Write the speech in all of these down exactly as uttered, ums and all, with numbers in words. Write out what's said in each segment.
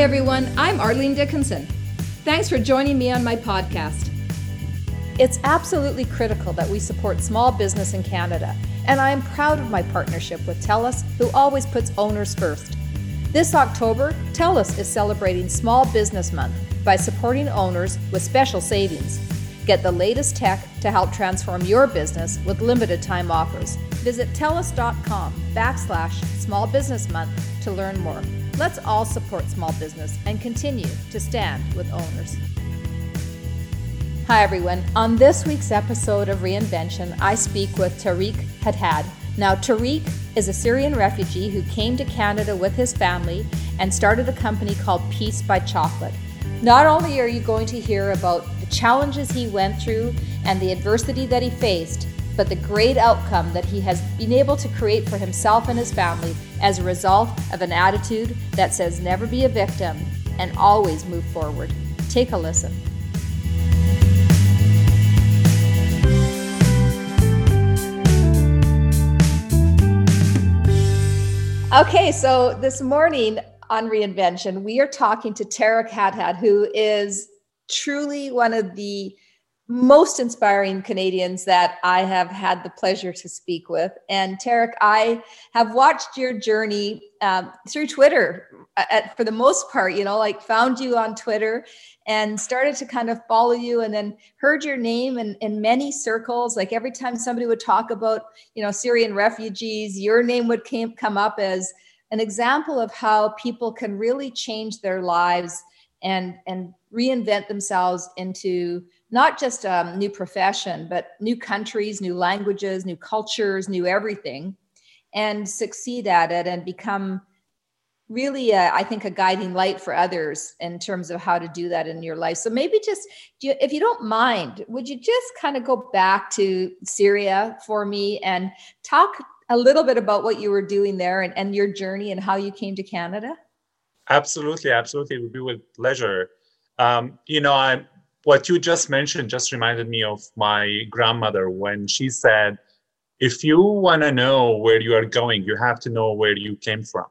everyone, I'm Arlene Dickinson. Thanks for joining me on my podcast. It's absolutely critical that we support small business in Canada, and I am proud of my partnership with TELUS, who always puts owners first. This October, TELUS is celebrating Small Business Month by supporting owners with special savings. Get the latest tech to help transform your business with limited time offers. Visit telus.com backslash small business month to learn more. Let's all support small business and continue to stand with owners. Hi everyone. On this week's episode of Reinvention, I speak with Tariq Haddad. Now, Tariq is a Syrian refugee who came to Canada with his family and started a company called Peace by Chocolate. Not only are you going to hear about the challenges he went through and the adversity that he faced, but the great outcome that he has been able to create for himself and his family as a result of an attitude that says never be a victim and always move forward. Take a listen. Okay, so this morning on Reinvention, we are talking to Tariq Haddad, who is truly one of the most inspiring Canadians that I have had the pleasure to speak with. And Tariq, I have watched your journey um, through Twitter at, for the most part, you know, like found you on Twitter and started to kind of follow you, and then heard your name in, in many circles. Like every time somebody would talk about, you know, Syrian refugees, your name would came, come up as an example of how people can really change their lives and, and reinvent themselves into not just a new profession, but new countries, new languages, new cultures, new everything, and succeed at it and become really, a, I think, a guiding light for others in terms of how to do that in your life. So maybe just, do you, if you don't mind, would you just kind of go back to Syria for me and talk a little bit about what you were doing there and, and your journey and how you came to Canada? Absolutely, absolutely. It would be with pleasure. Um, you know, I, what you just mentioned just reminded me of my grandmother when she said, if you want to know where you are going, you have to know where you came from.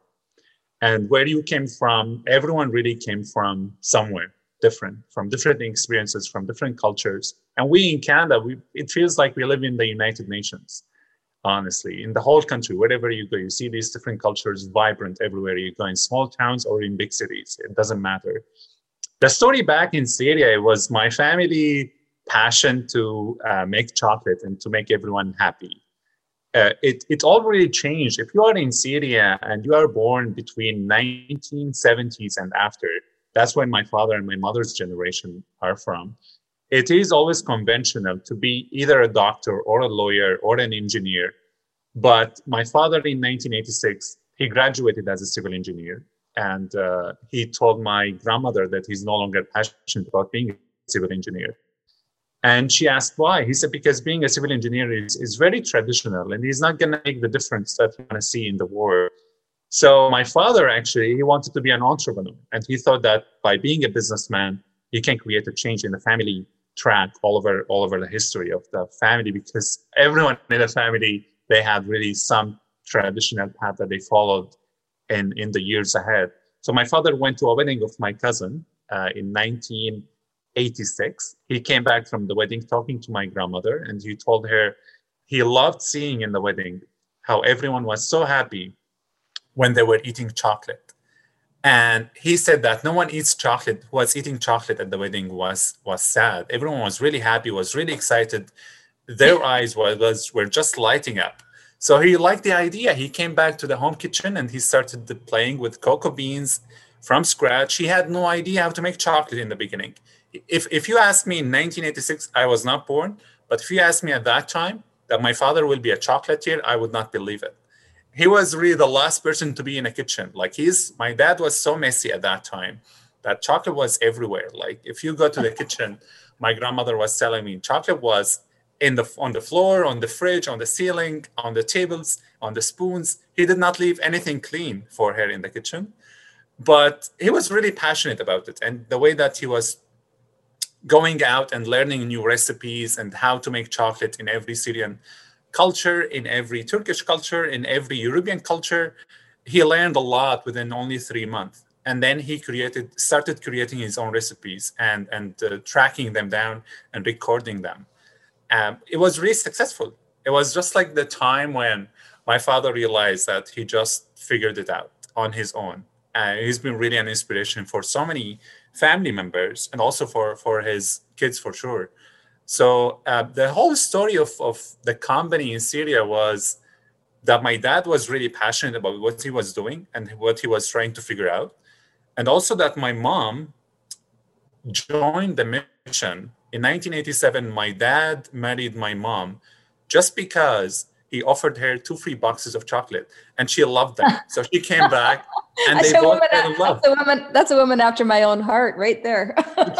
And where you came from, everyone really came from somewhere different, from different experiences, from different cultures. And we in Canada, we, it feels like we live in the United Nations, honestly. In the whole country, wherever you go, you see these different cultures vibrant everywhere you go, in small towns or in big cities. It doesn't matter. The story back in Syria was my family passion to uh, make chocolate and to make everyone happy. Uh, it, it all really changed. If you are in Syria and you are born between nineteen seventies and after, that's when my father and my mother's generation are from. It is always conventional to be either a doctor or a lawyer or an engineer. But my father in nineteen eighty-six, he graduated as a civil engineer. And uh, he told my grandmother that he's no longer passionate about being a civil engineer. And she asked why. He said, because being a civil engineer is, is very traditional and he's not going to make the difference that you want to see in the world. So my father, actually, he wanted to be an entrepreneur. And he thought that by being a businessman, he can create a change in the family track all over, all over the history of the family, because everyone in the family, they had really some traditional path that they followed in, in the years ahead. So my father went to a wedding of my cousin uh, in nineteen eighty-six. He came back from the wedding talking to my grandmother, and he told her he loved seeing in the wedding how everyone was so happy when they were eating chocolate. And he said that no one eats chocolate, who was eating chocolate at the wedding was, was sad. Everyone was really happy, was really excited. Their eyes was, was, were just lighting up. So he liked the idea. He came back to the home kitchen and he started playing with cocoa beans from scratch. He had no idea how to make chocolate in the beginning. If if you ask me in nineteen eighty-six, I was not born, but if you ask me at that time that my father will be a chocolatier, I would not believe it. He was really the last person to be in a kitchen. Like he's, my dad was so messy at that time that chocolate was everywhere. Like if you go to the kitchen, my grandmother was telling me chocolate was in the on the floor, on the fridge, on the ceiling, on the tables, on the spoons. He did not leave anything clean for her in the kitchen. But he was really passionate about it. And the way that he was going out and learning new recipes and how to make chocolate in every Syrian culture, in every Turkish culture, in every European culture, he learned a lot within only three months. And then he created, started creating his own recipes and, and uh, tracking them down and recording them. Um, it was really successful. It was just like the time when my father realized that he just figured it out on his own. Uh, he's been really an inspiration for so many family members and also for, for his kids for sure. So uh, the whole story of, of the company in Syria was that my dad was really passionate about what he was doing and what he was trying to figure out. And also that my mom joined the mission. In nineteen eighty-seven, my dad married my mom just because he offered her two free boxes of chocolate and she loved them. So she came back and they both fell in love. That's a woman, that's a woman after my own heart right there.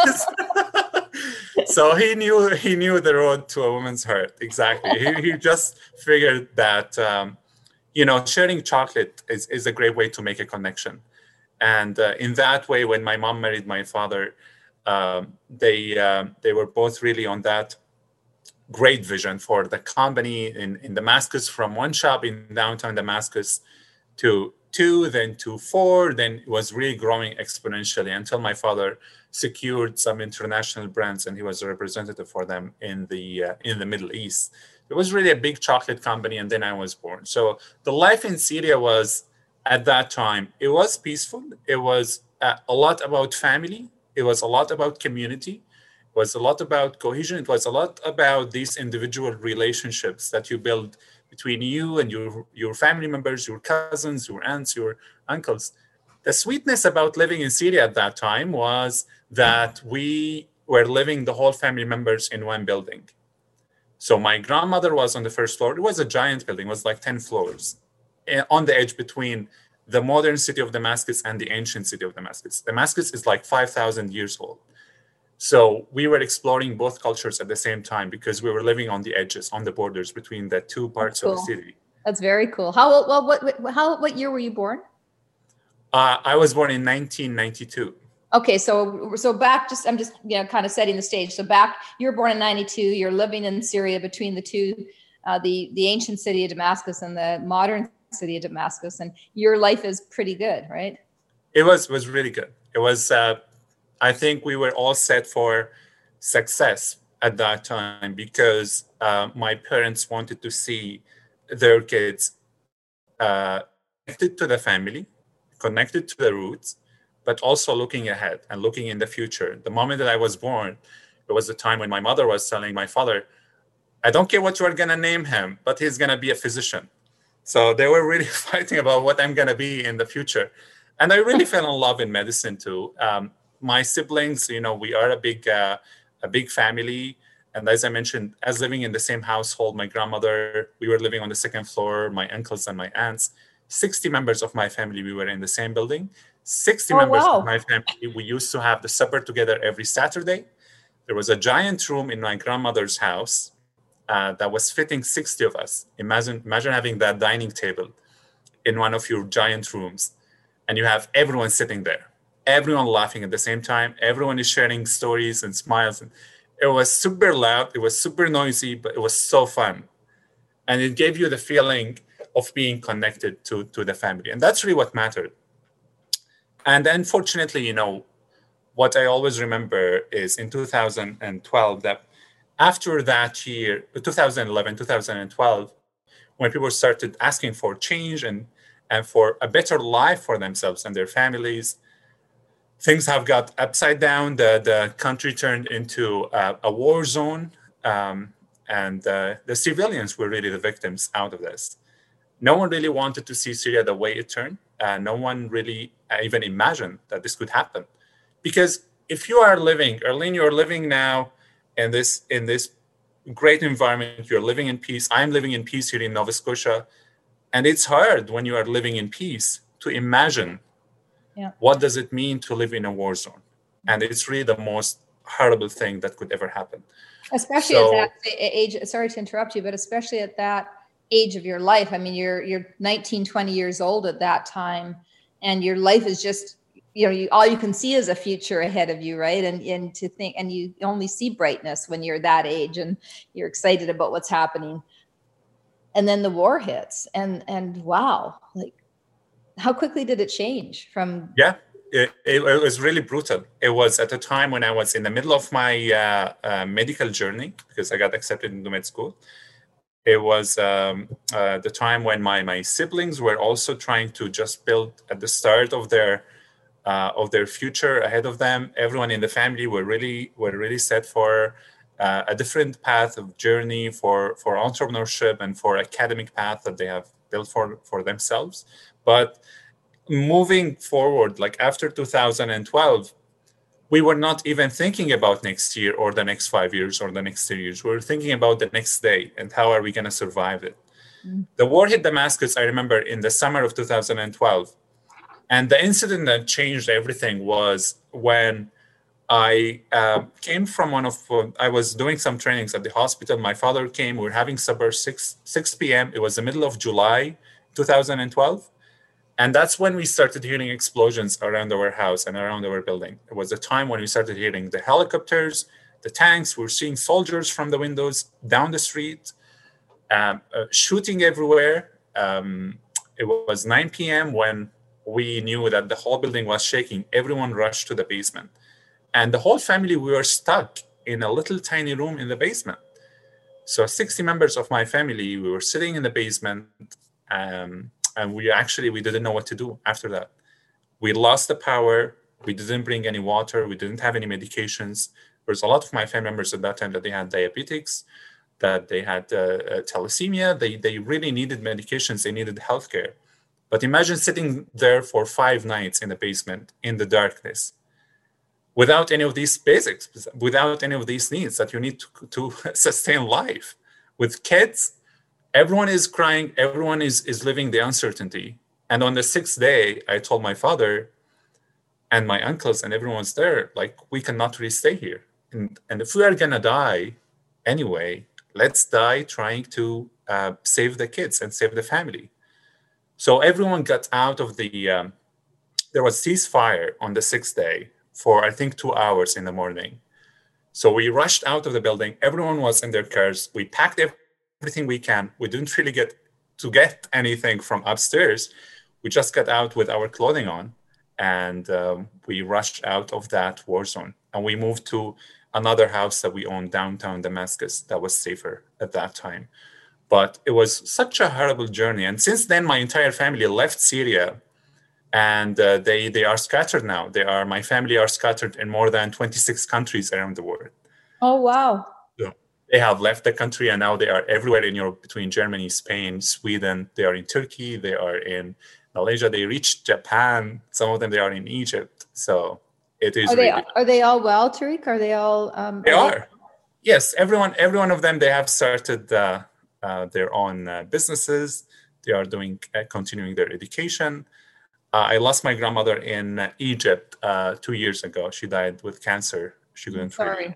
So he knew he knew the road to a woman's heart. Exactly. He, he just figured that, um, you know, sharing chocolate is, is a great way to make a connection. And uh, in that way, when my mom married my father, um, they uh, they were both really on that great vision for the company in, in Damascus, from one shop in downtown Damascus to two, then to four, then it was really growing exponentially until my father secured some international brands and he was a representative for them in the uh, in the Middle East. It was really a big chocolate company, and then I was born. So the life in Syria was, at that time, it was peaceful. It was uh, a lot about family. It was a lot about community. It was a lot about cohesion. It was a lot about these individual relationships that you build between you and your, your family members, your cousins, your aunts, your uncles. The sweetness about living in Syria at that time was that we were living, the whole family members, in one building. So my grandmother was on the first floor. It was a giant building. It was like ten floors on the edge between the modern city of Damascus and the ancient city of Damascus. Damascus is like five thousand years old. So we were exploring both cultures at the same time because we were living on the edges, on the borders between the two parts cool. of the city. That's very cool. How old, well, what, what, how, what year were you born? Uh, I was born in nineteen ninety-two. Okay, so so back, just I'm just you know kind of setting the stage. So back, you were born in ninety-two. You're living in Syria between the two, uh, the the ancient city of Damascus and the modern city of Damascus, and your life is pretty good, right? It was was really good. It was. Uh, I think we were all set for success at that time because uh, my parents wanted to see their kids uh, connected to the family, connected to the roots, but also looking ahead and looking in the future. The moment that I was born, it was the time when my mother was telling my father, I don't care what you are going to name him, but he's going to be a physician. So they were really fighting about what I'm going to be in the future. And I really fell in love in medicine too. Um, my siblings, you know, we are a big, uh, a big family. And as I mentioned, as living in the same household, my grandmother, we were living on the second floor, my uncles and my aunts, sixty members of my family, we were in the same building. sixty oh, members wow. of my family, we used to have the supper together every Saturday. There was a giant room in my grandmother's house uh, that was fitting sixty of us. Imagine, imagine having that dining table in one of your giant rooms, and you have everyone sitting there, everyone laughing at the same time. Everyone is sharing stories and smiles. And it was super loud. It was super noisy, but it was so fun. And it gave you the feeling of being connected to, to the family. And that's really what mattered. And unfortunately, you know, what I always remember is in two thousand twelve, that after that year, twenty eleven, twenty twelve, when people started asking for change and, and for a better life for themselves and their families, things have got upside down. The, the country turned into a, a war zone, um, and uh, the civilians were really the victims out of this. No one really wanted to see Syria the way it turned. Uh, no one really even imagined that this could happen. Because if you are living, Erlene, you're living now in this in this great environment, you're living in peace. I'm living in peace here in Nova Scotia. And it's hard when you are living in peace to imagine yeah. what does it mean to live in a war zone. And it's really the most horrible thing that could ever happen. Especially so, at that age, sorry to interrupt you, but especially at that age of your life. I mean, you're you're nineteen, twenty years old at that time, and your life is just, you know, you, all you can see is a future ahead of you, right? And and to think, and you only see brightness when you're that age, and you're excited about what's happening. And then the war hits, and and wow, like how quickly did it change from? Yeah, It, it, it was really brutal. It was at a time when I was in the middle of my uh, uh, medical journey because I got accepted into med school. It was um, uh, the time when my, my siblings were also trying to just build at the start of their uh, of their future ahead of them. Everyone in the family were really were really set for uh, a different path of journey for for entrepreneurship and for academic path that they have built for for themselves. But moving forward, like after two thousand twelve, we were not even thinking about next year or the next five years or the next three years. We were thinking about the next day and how are we going to survive it. Mm. The war hit Damascus, I remember, in the summer of two thousand twelve. And the incident that changed everything was when I uh, came from one of, uh, I was doing some trainings at the hospital. My father came, we were having supper, six, six p.m. It was the middle of July, two thousand twelve. And that's when we started hearing explosions around our house and around our building. It was the time when we started hearing the helicopters, the tanks. We were seeing soldiers from the windows down the street, um, uh, shooting everywhere. Um, it was nine p.m. when we knew that the whole building was shaking. Everyone rushed to the basement. And the whole family, we were stuck in a little tiny room in the basement. So sixty members of my family, we were sitting in the basement. Um, And we actually, we didn't know what to do after that. We lost the power. We didn't bring any water. We didn't have any medications. There's a lot of my family members at that time that they had diabetics, that they had uh, uh, thalassemia. They, they really needed medications. They needed healthcare. But imagine sitting there for five nights in the basement in the darkness without any of these basics, without any of these needs that you need to, to sustain life. With kids, everyone is crying, everyone is, is living the uncertainty. And on the sixth day, I told my father and my uncles and everyone was there, like, we cannot really stay here. And, and if we are gonna die anyway, let's die trying to uh, save the kids and save the family. So everyone got out of the, um, there was ceasefire on the sixth day for, I think, two hours in the morning. So we rushed out of the building. Everyone was in their cars. We packed everything. everything we can. We didn't really get to get anything from upstairs. We just got out with our clothing on and um, we rushed out of that war zone. And we moved to another house that we owned downtown Damascus that was safer at that time. But it was such a horrible journey. And since then, my entire family left Syria and uh, they, they are scattered now. They are, my family are scattered in more than twenty-six countries around the world. Oh, wow. So, they have left the country and now they are everywhere in Europe, between Germany, Spain, Sweden. They are in Turkey. They are in Malaysia. They reached Japan. Some of them, they are in Egypt. So it is. Are they, really, are they all well, Tariq? Are they all? Um, they are. are. They... Yes, everyone, every one of them, they have started uh, uh, their own uh, businesses. They are doing, uh, continuing their education. Uh, I lost my grandmother in uh, Egypt uh, two years ago. She died with cancer. She couldn't Sorry. really...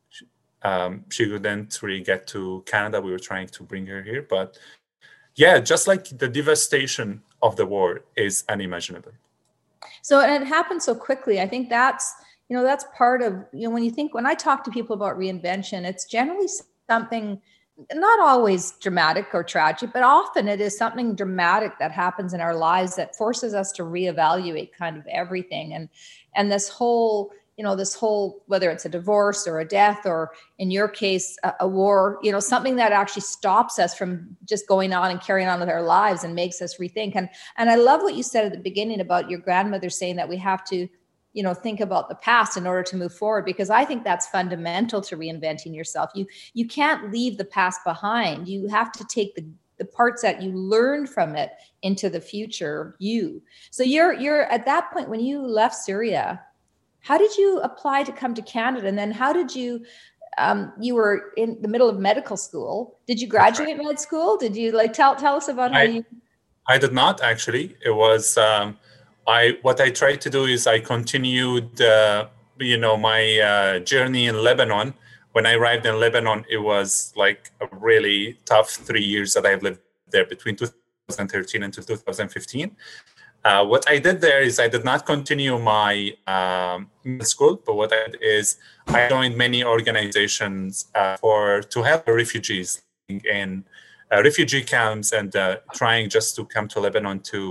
Um, she couldn't really get to Canada. We were trying to bring her here. But yeah, just like the devastation of the war is unimaginable. So, and it happened so quickly. I think that's, you know, that's part of, you know, when you think, when I talk to people about reinvention, it's generally something, not always dramatic or tragic, but often it is something dramatic that happens in our lives that forces us to reevaluate kind of everything. And, and this whole, you know, this whole, whether it's a divorce or a death, or in your case, a, a war, you know, something that actually stops us from just going on and carrying on with our lives and makes us rethink. And, and I love what you said at the beginning about your grandmother saying that we have to, you know, think about the past in order to move forward, because I think that's fundamental to reinventing yourself. You, you can't leave the past behind. You have to take the, the parts that you learned from it into the future you. So you're, you're at that point when you left Syria, how did you apply to come to Canada? And then how did you, um, you were in the middle of medical school. Did you graduate med school? Did you like, tell, tell us about how I, you. I did not actually. It was, um, I, what I tried to do is I continued, uh, you know, my uh, journey in Lebanon. When I arrived in Lebanon, it was like a really tough three years that I've lived there between two thousand thirteen and two thousand fifteen. Uh, what I did there is I did not continue my um, school, but what I did is I joined many organizations uh, for to help refugees in uh, refugee camps and uh, trying just to come to Lebanon to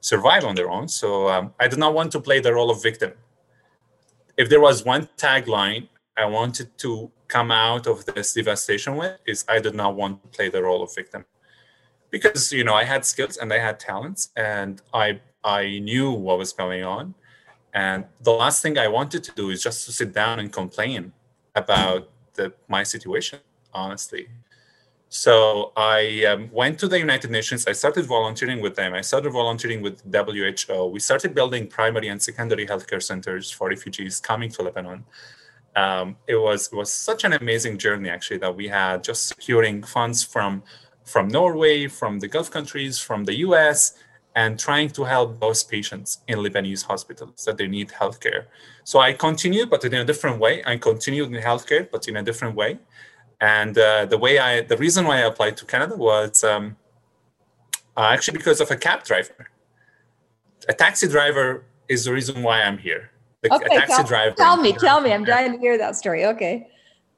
survive on their own. So um, I did not want to play the role of victim. If there was one tagline I wanted to come out of this devastation with, is I did not want to play the role of victim. Because, you know, I had skills and I had talents, and I I knew what was going on. And the last thing I wanted to do is just to sit down and complain about the, my situation, honestly. So I um, went to the United Nations. I started volunteering with them. I started volunteering with W H O. We started building primary and secondary healthcare centers for refugees coming to Lebanon. Um, it was it was such an amazing journey, actually, that we had, just securing funds from from Norway, from the Gulf countries, from the U S, and trying to help those patients in Lebanese hospitals that they need healthcare. So I continued, but in a different way. I continued in healthcare, but in a different way. And uh, the way I, the reason why I applied to Canada was um, uh, actually because of a cab driver. A taxi driver is the reason why I'm here. The, okay, a taxi tell, driver. Tell me, tell me. I'm dying to hear that story. Okay.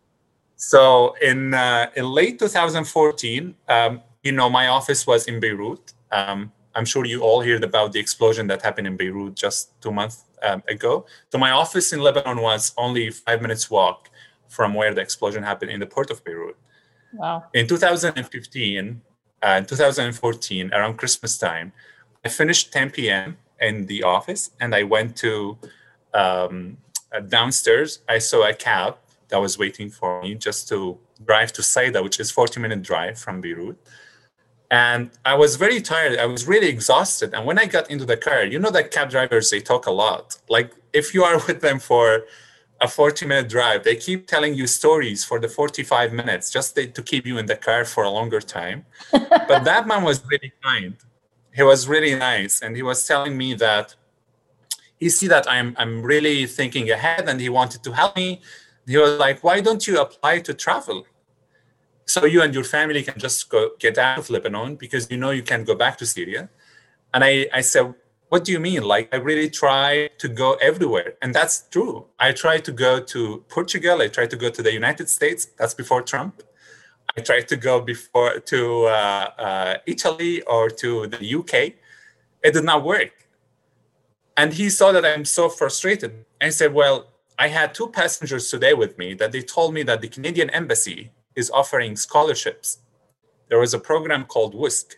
So in uh, in late two thousand fourteen, um, you know, my office was in Beirut. Um, I'm sure you all heard about the explosion that happened in Beirut just two months um, ago. So my office in Lebanon was only five minutes walk from where the explosion happened in the port of Beirut. Wow. In two thousand fifteen and uh, two thousand fourteen, around Christmas time, I finished ten p.m. in the office, and I went to um, uh, downstairs. I saw a cab that was waiting for me just to drive to Saida, which is forty minute drive from Beirut. And I was very tired. I was really exhausted. And when I got into the car, you know that cab drivers, they talk a lot. Like if you are with them for a forty minute drive, they keep telling you stories for the forty-five minutes just to keep you in the car for a longer time. But that man was really kind. He was really nice. And he was telling me that he see that I'm, I'm really thinking ahead, and he wanted to help me. He was like, why don't you apply to travel? So you and your family can just go get out of Lebanon, because you know you can go back to Syria. And I, I said, what do you mean? Like, I really try to go everywhere. And that's true. I tried to go to Portugal. I tried to go to the United States. That's before Trump. I tried to go before to uh, uh, Italy or to the U K. It did not work. And he saw that I'm so frustrated. I said, well, I had two passengers today with me that they told me that the Canadian Embassy is offering scholarships. There was a program called W I S C.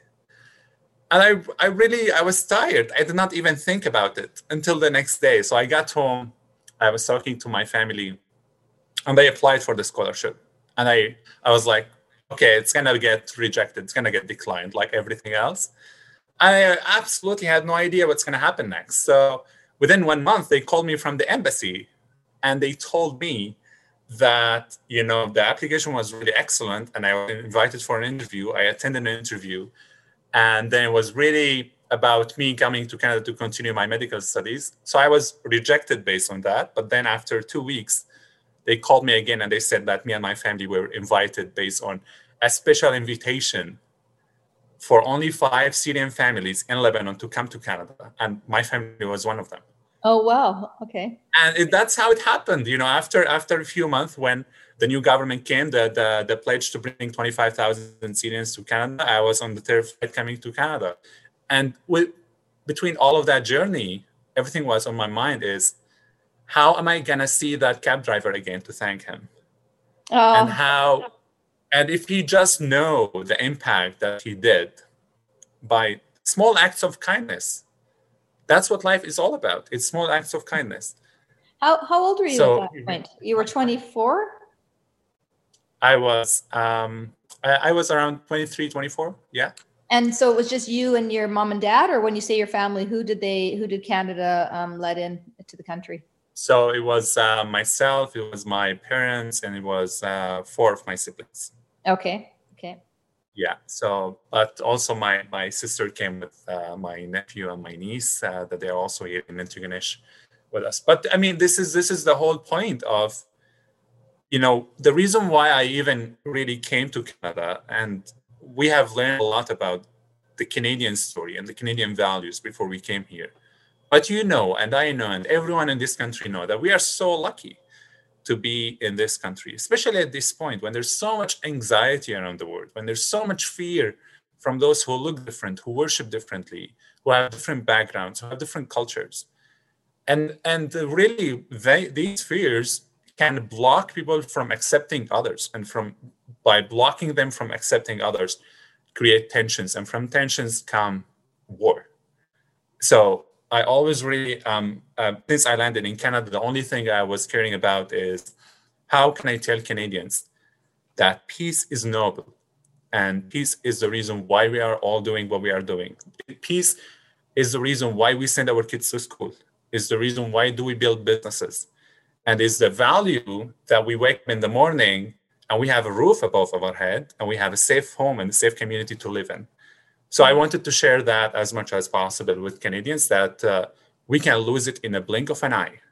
And I, I really, I was tired. I did not even think about it until the next day. So I got home, I was talking to my family, and they applied for the scholarship. And I, I was like, okay, it's gonna get rejected. It's gonna get declined like everything else. I absolutely had no idea what's gonna happen next. So within one month, they called me from the embassy, and they told me that, you know, the application was really excellent, and I was invited for an interview. I attended an interview, and then it was really about me coming to Canada to continue my medical studies. So I was rejected based on that. But then after two weeks, they called me again, and they said that me and my family were invited based on a special invitation for only five Syrian families in Lebanon to come to Canada. And my family was one of them. Oh, wow. Okay. And it, that's how it happened. You know, after after a few months, when the new government came, the the, the pledge to bring twenty-five thousand Syrians to Canada, I was on the third flight coming to Canada. And with, between all of that journey, everything was on my mind is, how am I going to see that cab driver again to thank him? Oh. And how, and if he just know the impact that he did by small acts of kindness. That's what life is all about. It's small acts of kindness. How how old were you so, at that point? You were twenty-four? I was um I, I was around twenty-three, twenty-four. Yeah. And so it was just you and your mom and dad, or when you say your family, who did they who did Canada um, let in to the country? So it was uh, myself, it was my parents, and it was uh, four of my siblings. Okay. Okay. Yeah. So, but also my, my sister came with uh, my nephew and my niece uh, that they're also here in Antigonish with us. But I mean, this is this is the whole point of, you know, the reason why I even really came to Canada, and we have learned a lot about the Canadian story and the Canadian values before we came here. But you know, and I know, and everyone in this country know that we are so lucky to be in this country, especially at this point when there's so much anxiety around the world, when there's so much fear from those who look different, who worship differently, who have different backgrounds, who have different cultures. And, and really, they, these fears can block people from accepting others, and from by blocking them from accepting others, create tensions, and from tensions come war. So I always really, um, uh, since I landed in Canada, the only thing I was caring about is how can I tell Canadians that peace is noble, and peace is the reason why we are all doing what we are doing. Peace is the reason why we send our kids to school, is the reason why do we build businesses, and is the value that we wake up in the morning and we have a roof above our head and we have a safe home and a safe community to live in. So I wanted to share that as much as possible with Canadians, that uh, we can lose it in a blink of an eye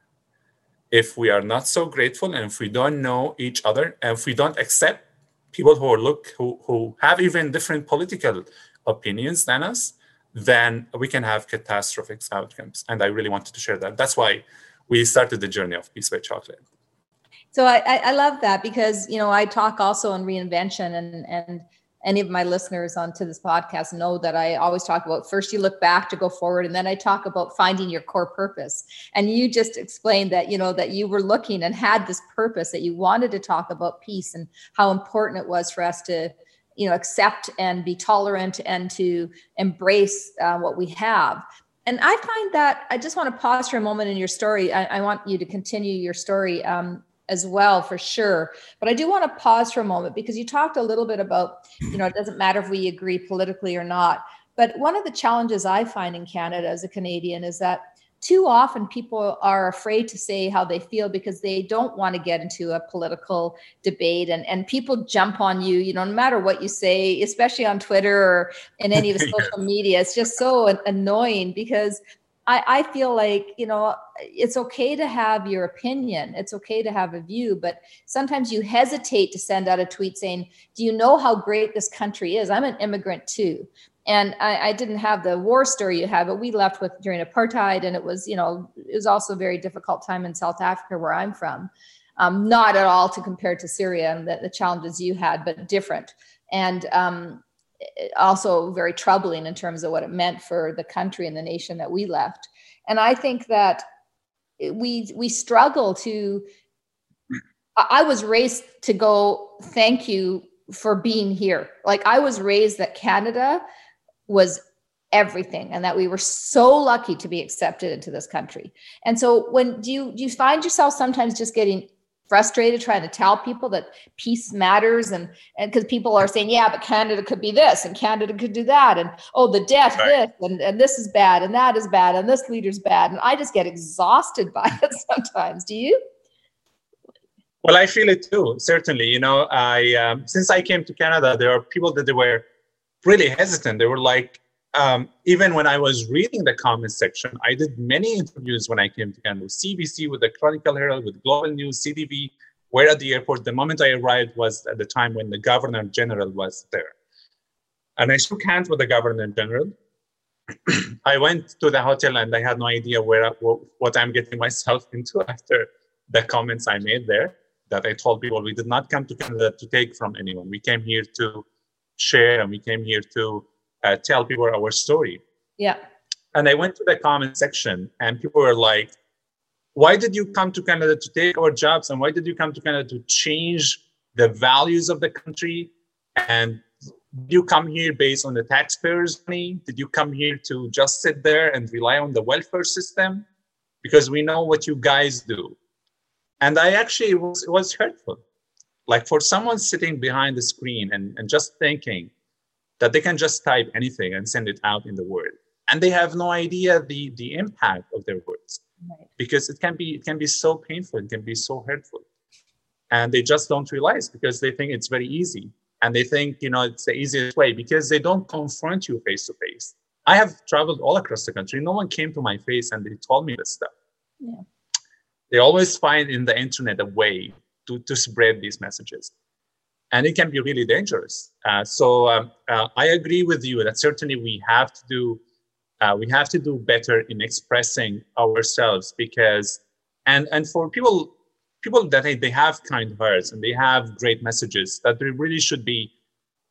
if we are not so grateful, and if we don't know each other, and if we don't accept people who are look who, who have even different political opinions than us, then we can have catastrophic outcomes. And I really wanted to share that. That's why we started the journey of Peace by Chocolate. So I, I love that, because, you know, I talk also on reinvention, and, and any of my listeners onto this podcast know that I always talk about, first you look back to go forward, and then I talk about finding your core purpose. And you just explained that, you know, that you were looking and had this purpose, that you wanted to talk about peace and how important it was for us to, you know, accept and be tolerant and to embrace uh, what we have. And I find that, I just want to pause for a moment in your story. I, I want you to continue your story um, as well, for sure. But I do want to pause for a moment, because you talked a little bit about, you know, it doesn't matter if we agree politically or not. But one of the challenges I find in Canada as a Canadian is that too often people are afraid to say how they feel, because they don't want to get into a political debate, and, and people jump on you, you know, no matter what you say, especially on Twitter or in any of the social media. It's just so annoying, because I, I feel like, you know, it's okay to have your opinion. It's okay to have a view, but sometimes you hesitate to send out a tweet saying, do you know how great this country is? I'm an immigrant too. And I, I didn't have the war story you have, but we left with during apartheid, and it was, you know, it was also a very difficult time in South Africa, where I'm from. Um, not at all to compare to Syria and the, the challenges you had, but different. And um, also very troubling in terms of what it meant for the country and the nation that we left. And I think that we we struggle to, I was raised to go, thank you for being here. Like, I was raised that Canada was everything, and that we were so lucky to be accepted into this country. And so when do you do you find yourself sometimes just getting frustrated trying to tell people that peace matters, and and because people are saying, yeah, but Canada could be this and Canada could do that, and oh, the debt, right, this and, and this is bad and that is bad and this leader's bad, and I just get exhausted by it sometimes. Do you? Well, I feel it too, certainly. You know, I um, since I came to Canada, there are people that they were really hesitant. They were like, um, even when I was reading the comments section, I did many interviews when I came to Canada, with C B C, with the Chronicle Herald, with Global News, C T V. We're at the airport. The moment I arrived was at the time when the Governor General was there. And I shook hands with the Governor General. I went to the hotel, and I had no idea where what I'm getting myself into after the comments I made there, that I told people we did not come to Canada to take from anyone. We came here to share, and we came here to uh, tell people our story. Yeah. And I went to the comment section, and people were like, why did you come to Canada to take our jobs? And why did you come to Canada to change the values of the country? And did you come here based on the taxpayers' money? Did you come here to just sit there and rely on the welfare system? Because we know what you guys do. And I actually, it was, it was hurtful. Like, for someone sitting behind the screen and, and just thinking that they can just type anything and send it out in the world. And they have no idea the, the impact of their words. Right. Because it can be it can be so painful, it can be so hurtful. And they just don't realize, because they think it's very easy. And they think, you know, it's the easiest way, because they don't confront you face to face. I have traveled all across the country. No one came to my face and they told me this stuff. Yeah. They always find in the internet a way to, to spread these messages. And it can be really dangerous. Uh, so um, uh, I agree with you that certainly we have to do uh, we have to do better in expressing ourselves, because and and for people people that they, they have kind hearts and they have great messages, that they really should be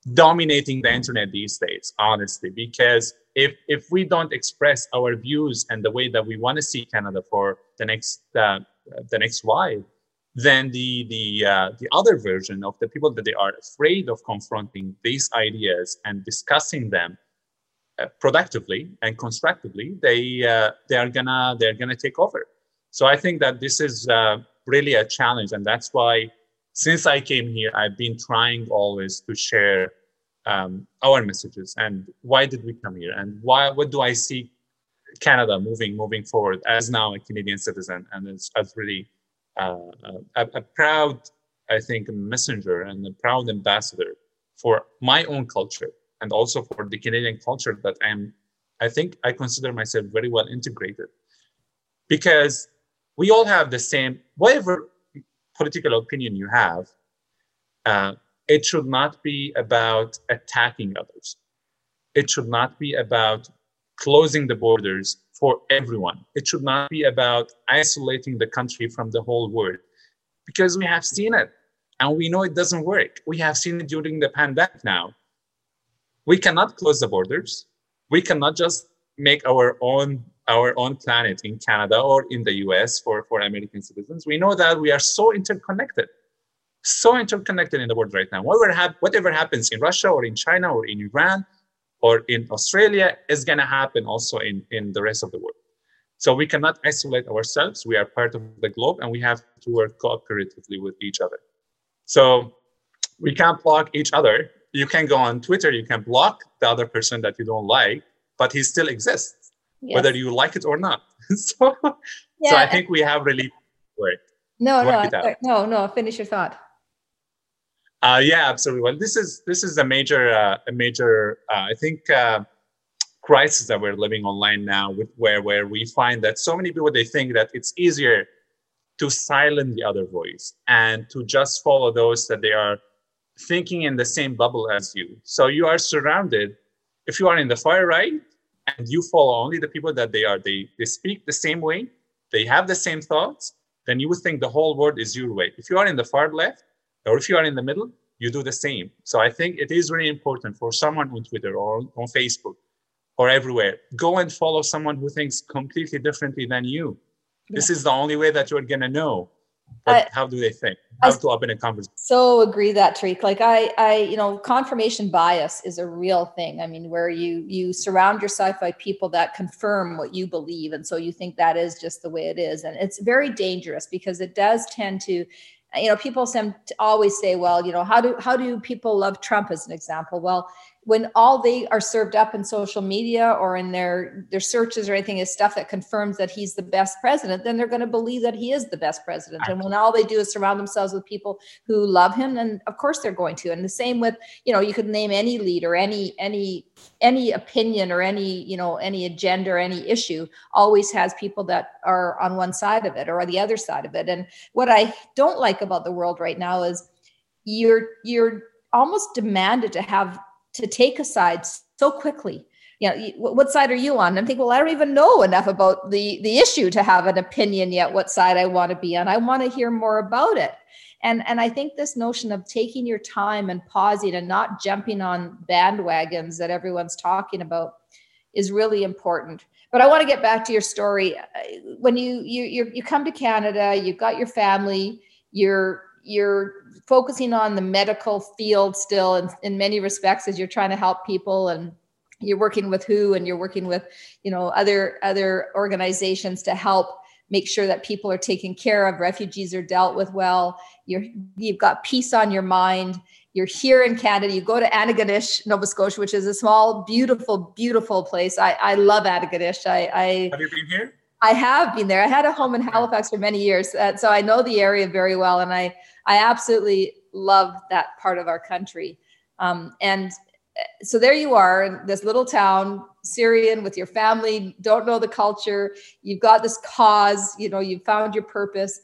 dominating the internet these days, honestly, because if if we don't express our views and the way that we want to see Canada for the next uh, the next while, then the the uh, the other version of the people that they are afraid of confronting these ideas and discussing them uh, productively and constructively, they uh, they are gonna they're gonna take over. So I think that this is uh, really a challenge, and that's why since I came here, I've been trying always to share um, our messages and why did we come here and why what do I see Canada moving moving forward as now a Canadian citizen and as, as really uh, a, a proud, I think, messenger and a proud ambassador for my own culture and also for the Canadian culture that I'm, I think I consider myself very well integrated, because we all have the same, whatever political opinion you have, uh, it should not be about attacking others. It should not be about closing the borders for everyone. It should not be about isolating the country from the whole world, because we have seen it and we know it doesn't work. We have seen it during the pandemic now. We cannot close the borders. We cannot just make our own our own planet in Canada or in the U S for, for American citizens. We know that we are so interconnected, so interconnected in the world right now. Whatever, hap- whatever happens in Russia or in China or in Iran or in Australia is going to happen also in, in the rest of the world. So we cannot isolate ourselves. We are part of the globe and we have to work cooperatively with each other. So we can't block each other. You can go on Twitter, you can block the other person that you don't like, but he still exists. Yes. Whether you like it or not. so, yeah, so I think we have really worked. No, no, no, no. Finish your thought. Uh, yeah, absolutely. Well, this is this is a major, uh, a major. Uh, I think uh, crisis that we're living online now, with where where we find that so many people, they think that it's easier to silence the other voice and to just follow those that they are thinking in the same bubble as you. So you are surrounded. If you are in the far right, and you follow only the people that they are, they, they speak the same way, they have the same thoughts, then you would think the whole world is your way. If you are in the far left, or if you are in the middle, you do the same. So I think it is really important for someone on Twitter or on Facebook or everywhere, go and follow someone who thinks completely differently than you. Yeah. This is the only way that you're going to know. But I, how do they think? How I to open a conversation? So agree that, Tariq. Like I, I, you know, confirmation bias is a real thing. I mean, where you you surround yourself by people that confirm what you believe, and so you think that is just the way it is, and it's very dangerous because it does tend to, you know, people seem to always say, well, you know, how do how do people love Trump as an example? Well, when all they are served up in social media or in their, their searches or anything is stuff that confirms that he's the best president, then they're going to believe that he is the best president. And when all they do is surround themselves with people who love him, then of course they're going to. And the same with, you know, you could name any leader, any, any, any opinion or any, you know, any agenda or any issue always has people that are on one side of it or the other side of it. And what I don't like about the world right now is you're, you're almost demanded to have to take a side so quickly. You know, what side are you on? And I'm thinking, well, I don't even know enough about the, the issue to have an opinion yet, what side I want to be on. I want to hear more about it. And, and I think this notion of taking your time and pausing and not jumping on bandwagons that everyone's talking about is really important. But I want to get back to your story. When you, you, you, you come to Canada, you've got your family, you're, you're focusing on the medical field still in, in many respects as you're trying to help people, and you're working with W H O and you're working with, you know, other, other organizations to help make sure that people are taken care of, refugees are dealt with well. You're, you've got peace on your mind. You're here in Canada. You go to Antigonish, Nova Scotia, which is a small, beautiful, beautiful place. I, I love Antigonish. I, I Have you been here? I have been there. I had a home in Halifax for many years, uh, so I know the area very well, and I I absolutely love that part of our country. Um, and so there you are in this little town, Syrian, with your family, don't know the culture. You've got this cause, you know, you've found your purpose.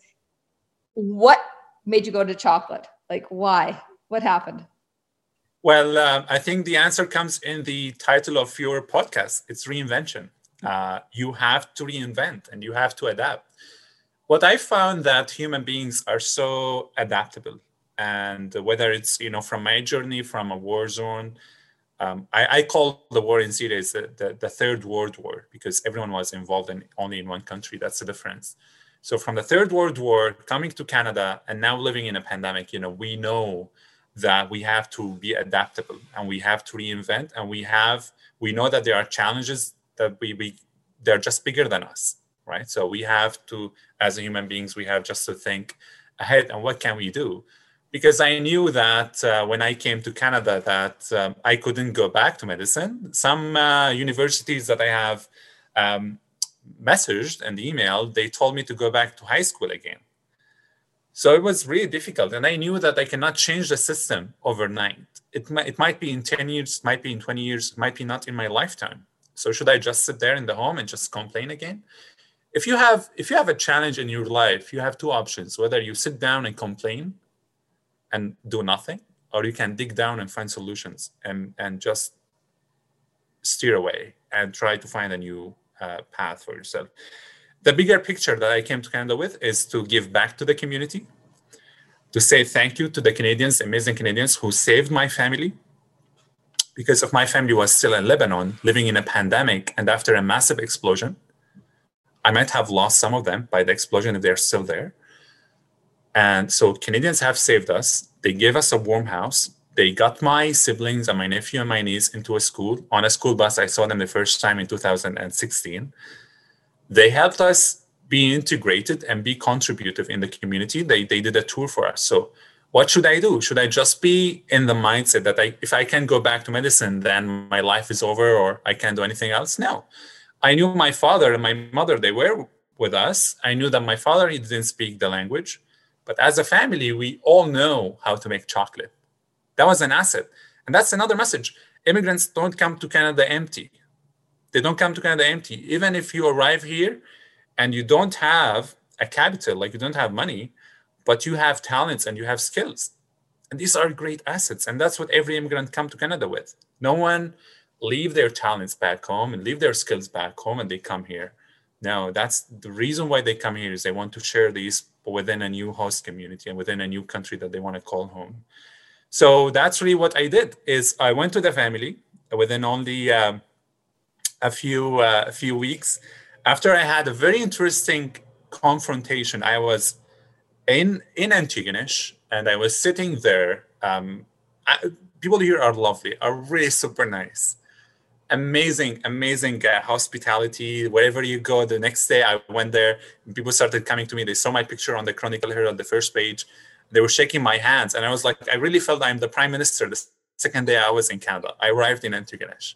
What made you go to chocolate? Like, why? What happened? Well, uh, I think the answer comes in the title of your podcast. It's reinvention. Uh, you have to reinvent and you have to adapt. What I found that human beings are so adaptable. And whether it's, you know, from my journey from a war zone, um, I, I call the war in Syria is the, the, the third world war, because everyone was involved in only in one country. That's the difference. So from the third world war, coming to Canada and now living in a pandemic, you know, we know that we have to be adaptable and we have to reinvent, and we have, we know that there are challenges that we, we they're just bigger than us, right? So we have to, as human beings, we have just to think ahead and what can we do? Because I knew that uh, when I came to Canada that um, I couldn't go back to medicine. Some uh, universities that I have um, messaged and emailed, they told me to go back to high school again. So it was really difficult. And I knew that I cannot change the system overnight. It might, it might be in ten years, it might be in twenty years, it might be not in my lifetime. So should I just sit there in the home and just complain again? If you have, if you have a challenge in your life, you have two options, whether you sit down and complain and do nothing, or you can dig down and find solutions and, and just steer away and try to find a new uh, path for yourself. The bigger picture that I came to Canada with is to give back to the community, to say thank you to the Canadians, amazing Canadians who saved my family. Because if my family was still in Lebanon, living in a pandemic, and after a massive explosion, I might have lost some of them by the explosion if they're still there. And so Canadians have saved us. They gave us a warm house. They got my siblings and my nephew and my niece into a school. On a school bus, I saw them the first time in two thousand sixteen. They helped us be integrated and be contributive in the community. They, they did a tour for us. So what should I do? Should I just be in the mindset that I, if I can go back to medicine, then my life is over or I can't do anything else? No. I knew my father and my mother, they were with us. I knew that my father, he didn't speak the language. But as a family, we all know how to make chocolate. That was an asset. And that's another message. Immigrants don't come to Canada empty. They don't come to Canada empty. Even if you arrive here and you don't have a capital, like you don't have money, but you have talents and you have skills. And these are great assets. And that's what every immigrant come to Canada with. No one leave their talents back home and leave their skills back home and they come here. No, that's the reason why they come here, is they want to share these within a new host community and within a new country that they want to call home. So that's really what I did, is I went to the family within only um, a few uh, a few weeks. After I had a very interesting confrontation, I was in, in Antigonish and I was sitting there. Um, I, people here are lovely, are really super nice. Amazing, amazing uh, hospitality. Wherever you go, the next day I went there, and people started coming to me. They saw my picture on the Chronicle Herald, the first page. They were shaking my hands. And I was like, I really felt I'm the prime minister the second day I was in Canada. I arrived in Antigonish.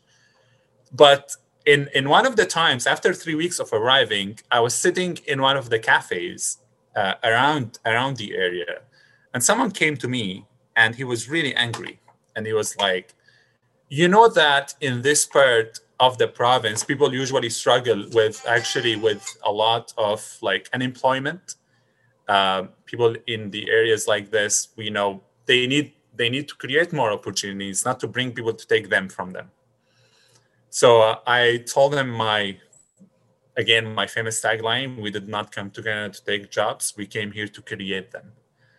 But in, in one of the times, after three weeks of arriving, I was sitting in one of the cafes uh, around, around the area. And someone came to me and he was really angry. And he was like, you know that in this part of the province, people usually struggle with actually with a lot of like unemployment. Uh, people in the areas like this, we know they need they need to create more opportunities, not to bring people to take them from them. So uh, I told them my, again, my famous tagline: we did not come to Canada to take jobs, we came here to create them.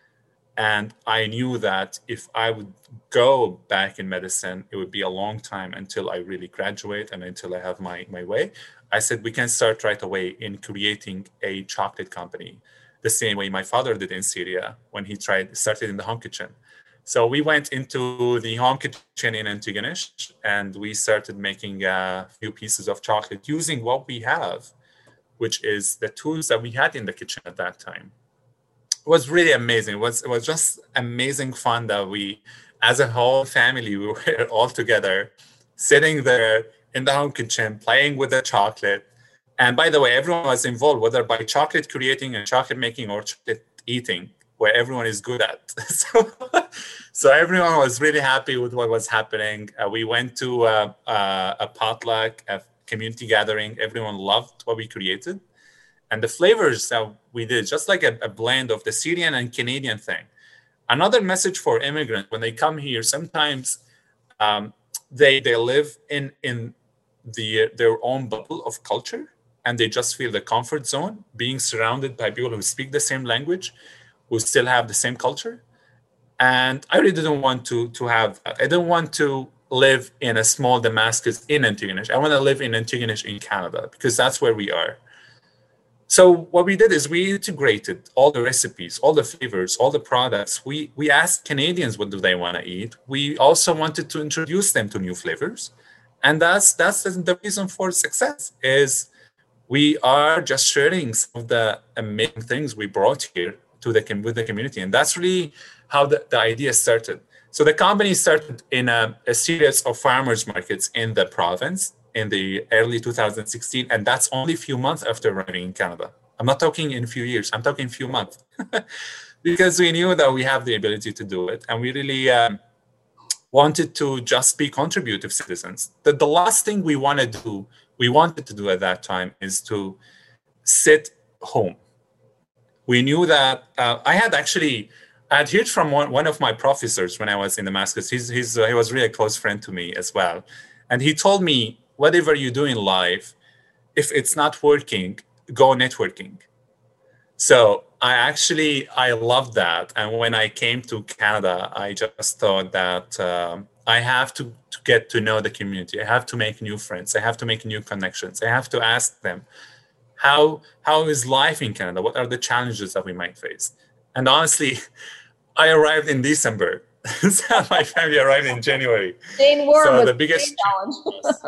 And I knew that if I would go back in medicine, it would be a long time until I really graduate and until I have my, my way. I said, we can start right away in creating a chocolate company, the same way my father did in Syria when he tried started in the home kitchen. So we went into the home kitchen in Antigonish and we started making a few pieces of chocolate using what we have, which is the tools that we had in the kitchen at that time. It was really amazing. It was, it was just amazing fun that we, as a whole family, we were all together, sitting there in the home kitchen, playing with the chocolate. And by the way, everyone was involved, whether by chocolate creating and chocolate making or chocolate eating, where everyone is good at. so, so everyone was really happy with what was happening. Uh, we went to uh, uh, a potluck, a community gathering. Everyone loved what we created. And the flavors that we did, just like a, a blend of the Syrian and Canadian thing. Another message for immigrants, when they come here, sometimes um, they they live in, in the their own bubble of culture, and they just feel the comfort zone, being surrounded by people who speak the same language, who still have the same culture. And I really didn't want to to have, I didn't want to live in a small Damascus in Antigonish. I want to live in Antigonish in Canada because that's where we are. So what we did is we integrated all the recipes, all the flavors, all the products. We we asked Canadians what do they want to eat. We also wanted to introduce them to new flavors. And that's that's the reason for success is we are just sharing some of the amazing things we brought here to the with the community. And that's really how the, the idea started. So the company started in a, a series of farmers markets in the province in the early two thousand sixteen, and that's only a few months after arriving in Canada. I'm not talking in a few years, I'm talking a few months. Because we knew that we have the ability to do it, and we really um, wanted to just be contributive citizens. The, the last thing we want to do, we wanted to do at that time is to sit home. We knew that, uh, I had actually, I had heard from one, one of my professors when I was in Damascus. He's, he's, uh, he was really a close friend to me as well. And he told me, whatever you do in life, if it's not working, go networking. So I actually, I loved that. And when I came to Canada, I just thought that um, I have to, to get to know the community. I have to make new friends. I have to make new connections. I have to ask them, how, how is life in Canada? What are the challenges that we might face? And honestly, I arrived in December. So my family arrived in January. Staying warm so was the biggest challenge. Was,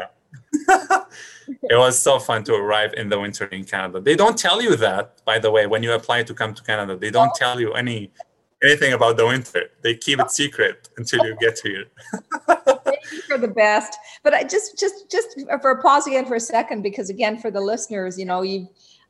yeah. It was so fun to arrive in the winter in Canada. They don't tell you that, by the way, when you apply to come to Canada. They don't tell you any anything about the winter. They keep it secret until you get here. Thank you for the best. But I just, just, just for a pause again for a second, because again, for the listeners, you know, you,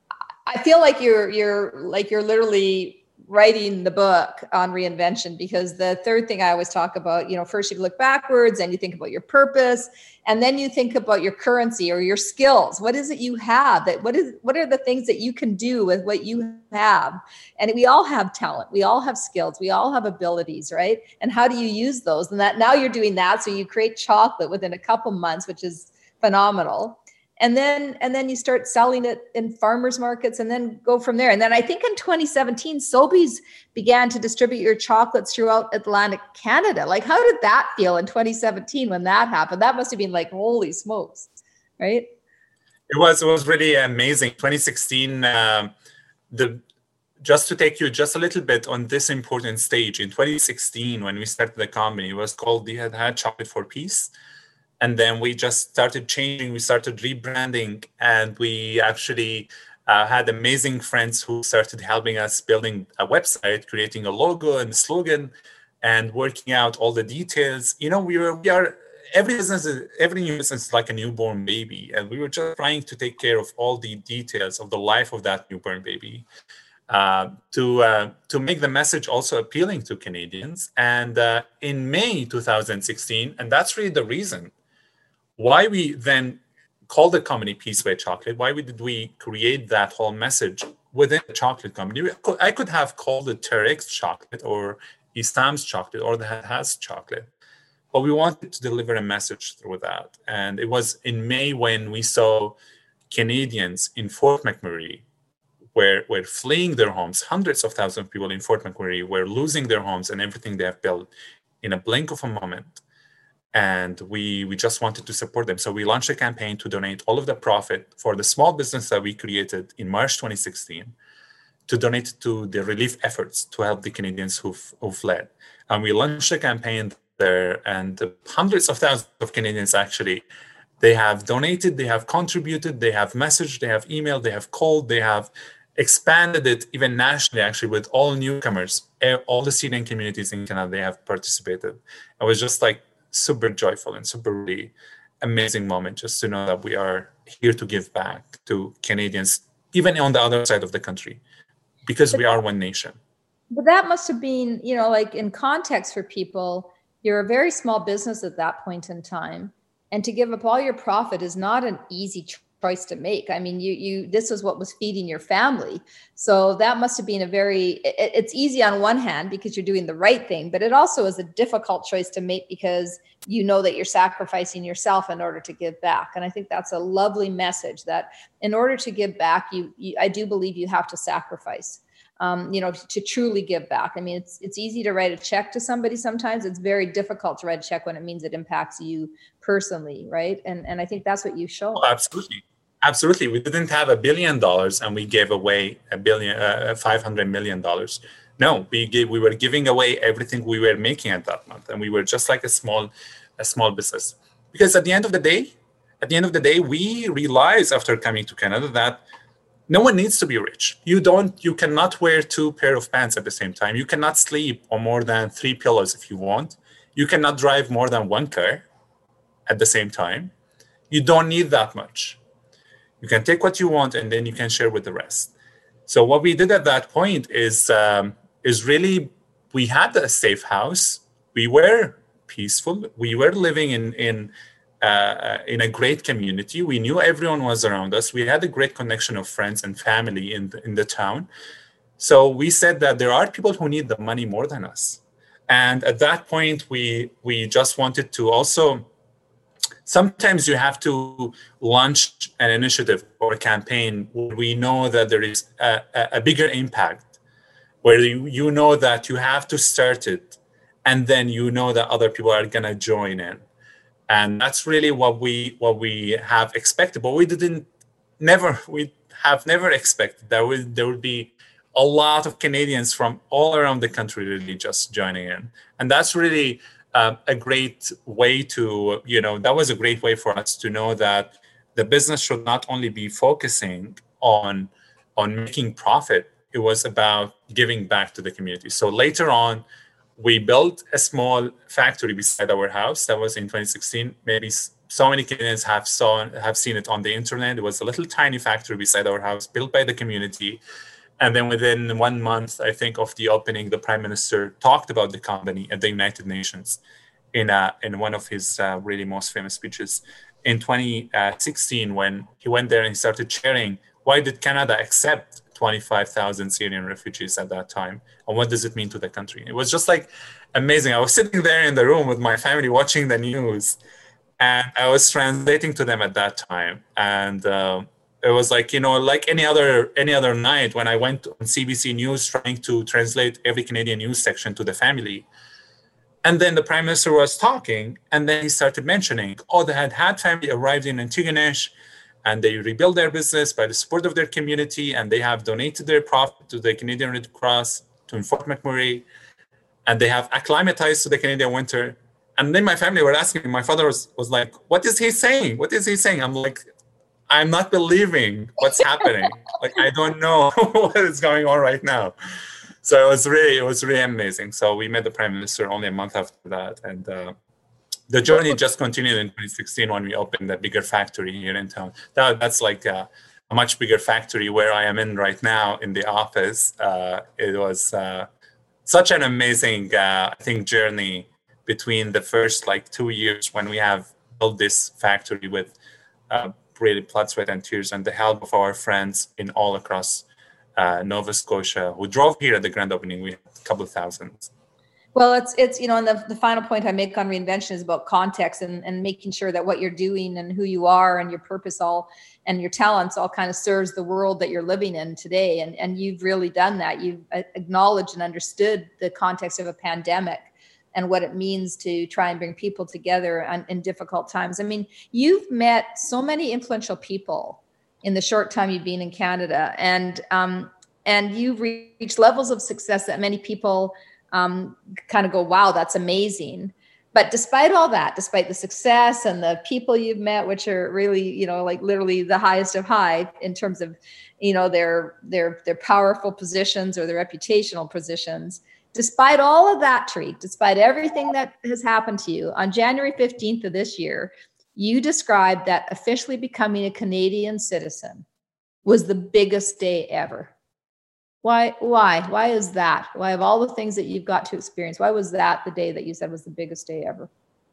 I feel like you're, you're like you're literally writing the book on reinvention, because the third thing I always talk about, you know, first you look backwards and you think about your purpose, and then you think about your currency or your skills. What is it you have? That what is what are the things that you can do with what you have? And we all have talent. We all have skills. We all have abilities, right? And how do you use those? And that now you're doing that. So you create chocolate within a couple months, which is phenomenal. And then, and then you start selling it in farmers markets, and then go from there. And then I think in twenty seventeen, Sobeys began to distribute your chocolates throughout Atlantic Canada. Like, how did that feel in twenty seventeen when that happened? That must have been like, holy smokes, right? It was, it was really amazing. twenty sixteen, um, the, just to take you just a little bit on this important stage, in twenty sixteen, when we started the company, it was called The Had Had Chocolate for Peace. And then we just started changing, we started rebranding, and we actually uh, had amazing friends who started helping us building a website, creating a logo and slogan, and working out all the details. You know, we were, we are, every business, is, every new business is like a newborn baby. And we were just trying to take care of all the details of the life of that newborn baby. Uh, to uh, to make the message also appealing to Canadians. And uh, in May two thousand sixteen, and that's really the reason why we then called the company Peace by Chocolate. Why did we create that whole message within the chocolate company? I could have called it Terex Chocolate or Issam's Chocolate or the Had Had's Chocolate, but we wanted to deliver a message through that. And it was in May when we saw Canadians in Fort McMurray were, were fleeing their homes. Hundreds of thousands of people in Fort McMurray were losing their homes and everything they have built in a blink of a moment. And we, we just wanted to support them. So we launched a campaign to donate all of the profit for the small business that we created in March twenty sixteen to donate to the relief efforts to help the Canadians who who fled. And we launched a campaign there, and hundreds of thousands of Canadians actually, they have donated, they have contributed, they have messaged, they have emailed, they have called, they have expanded it even nationally, actually, with all newcomers, all the Syrian communities in Canada, they have participated. It was just like super joyful and super really amazing moment just to know that we are here to give back to Canadians, even on the other side of the country, because we are one nation. But that must have been, you know, like in context for people, you're a very small business at that point in time. And to give up all your profit is not an easy choice to make. I mean, you, you, this is what was feeding your family. So that must have been a very, it, it's easy on one hand because you're doing the right thing, but it also is a difficult choice to make because you know that you're sacrificing yourself in order to give back. And I think that's a lovely message that in order to give back, you, you I do believe you have to sacrifice. um, you know, to, to truly give back. I mean, it's it's easy to write a check to somebody sometimes. It's very difficult to write a check when it means it impacts you personally, right? And and I think that's what you show. Oh, absolutely. Absolutely. We didn't have a billion dollars and we gave away a billion, uh, five hundred million dollars. No, we gave, we were giving away everything we were making at that month. And we were just like a small, a small business. Because at the end of the day, at the end of the day, we realized after coming to Canada that no one needs to be rich. You don't, you cannot wear two pair of pants at the same time. You cannot sleep on more than three pillows if you want. You cannot drive more than one car at the same time. You don't need that much. You can take what you want and then you can share with the rest. So what we did at that point is um, is really, we had a safe house. We were peaceful. We were living in in uh, in a great community. We knew everyone was around us. We had a great connection of friends and family in the, in the town. So we said that there are people who need the money more than us. And at that point, we we just wanted to also, sometimes you have to launch an initiative or a campaign where we know that there is a, a bigger impact, where you, you know that you have to start it, and then you know that other people are going to join in. And that's really what we what we have expected, but we didn't, never, we have never expected that we, there would be a lot of Canadians from all around the country really just joining in. And that's really Uh, a great way to, you know, that was a great way for us to know that the business should not only be focusing on, on making profit, it was about giving back to the community. So later on, we built a small factory beside our house. That was in twenty sixteen. Maybe so many Canadians have, saw, have seen it on the internet. It was a little tiny factory beside our house built by the community. And then within one month, I think, of the opening, the Prime Minister talked about the company at the United Nations in a, in one of his uh, really most famous speeches. In twenty sixteen, when he went there and he started sharing, why did Canada accept twenty-five thousand Syrian refugees at that time? And what does it mean to the country? It was just like amazing. I was sitting there in the room with my family watching the news, and I was translating to them at that time. And uh, it was like, you know, like any other any other night when I went on C B C News trying to translate every Canadian news section to the family. And then the Prime Minister was talking, and then he started mentioning, oh, they had had family arrived in Antigonish, and they rebuilt their business by the support of their community, and they have donated their profit to the Canadian Red Cross, to Fort McMurray, and they have acclimatized to the Canadian winter. And then my family were asking me, my father was, was like, what is he saying? What is he saying? I'm like, I'm not believing what's happening. Like, I don't know what is going on right now. So it was really, it was really amazing. So we met the Prime Minister only a month after that. And uh, the journey just continued in twenty sixteen when we opened a bigger factory here in town. That, that's like a, a much bigger factory where I am in right now in the office. Uh, it was uh, such an amazing, uh, I think, journey between the first like two years when we have built this factory with uh, really blood, sweat, and tears, and the help of our friends in all across uh, Nova Scotia who drove here at the grand opening. We had a couple of thousands. Well, it's, it's you know, and the, the final point I make on reinvention is about context and, and making sure that what you're doing and who you are and your purpose all and your talents all kind of serves the world that you're living in today. And, and you've really done that. You've acknowledged and understood the context of a pandemic and what it means to try and bring people together on, in difficult times. I mean, you've met so many influential people in the short time you've been in Canada, and um, and you've reached levels of success that many people um, kind of go, wow, that's amazing. But despite all that, despite the success and the people you've met, which are really, you know, like literally the highest of high in terms of, you know, their their their powerful positions or their reputational positions, despite all of that, Tariq, despite everything that has happened to you, on January fifteenth of this year, you described that officially becoming a Canadian citizen was the biggest day ever. Why, why, why is that? Why, of all the things that you've got to experience, why was that the day that you said was the biggest day ever?